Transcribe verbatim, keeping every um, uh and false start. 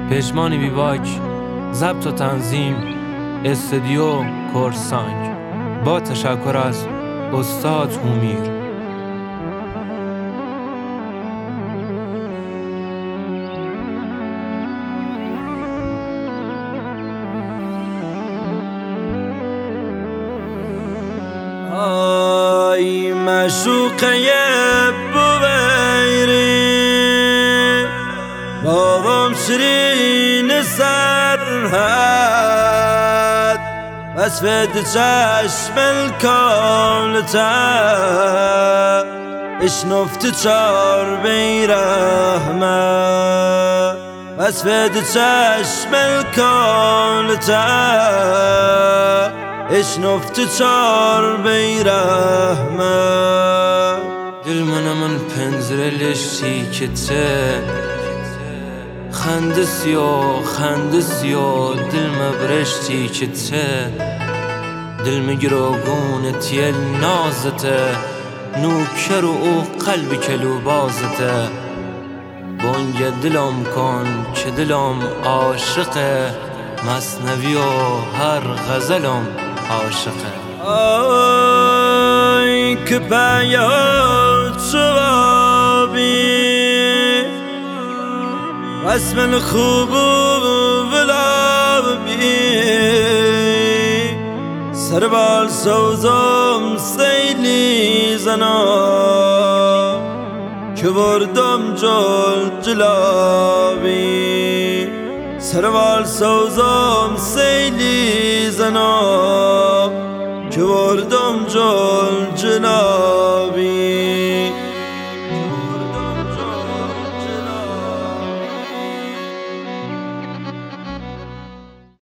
پشمانی بیباک، ضبط و تنظیم استودیو کورسانگ، با تشکر از استاد هومیر. آی مشوقه بویری باغم شیرین سرحد وصفت چشم الکاملته اشنفت چار بیرحمه وصفت چشم الکاملته اشنفت چار بیرحمه دل من من پنزره لشتی که ته خنده سیا خنده سیا دل مبرشتی که ته دل مگراگون تیل نازته نوکر و او قلب کلو بازته بانگ دلم کن که دلم عاشقه مثنوی و هر غزلم عاشقه. آی که بیاد شوابی رسم خوب و ولابی سربال سوزم سیلی زنا که بردم جل جلابی سربال سوزم سیلی زنا که بردم جل جلابی